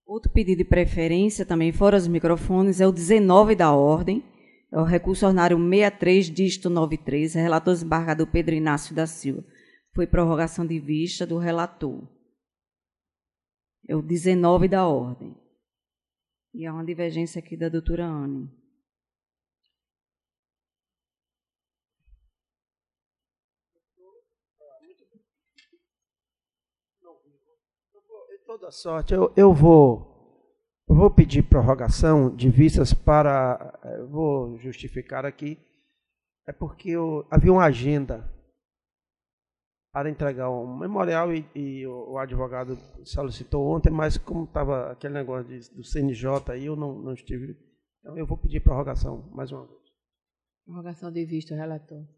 Outro pedido de preferência, também fora os microfones, é o 19 da ordem, é o recurso ordinário 63, dígito 93, relator desembargador Pedro Inácio da Silva. Foi prorrogação de vista do relator. É o 19 da ordem. E há uma divergência aqui da doutora Anne. Toda sorte, eu vou pedir prorrogação de vistas para, vou justificar aqui, é porque havia uma agenda para entregar um memorial e o advogado solicitou ontem, mas como estava aquele negócio do CNJ aí, eu não estive, então eu vou pedir prorrogação mais uma vez. Prorrogação de vista, relator.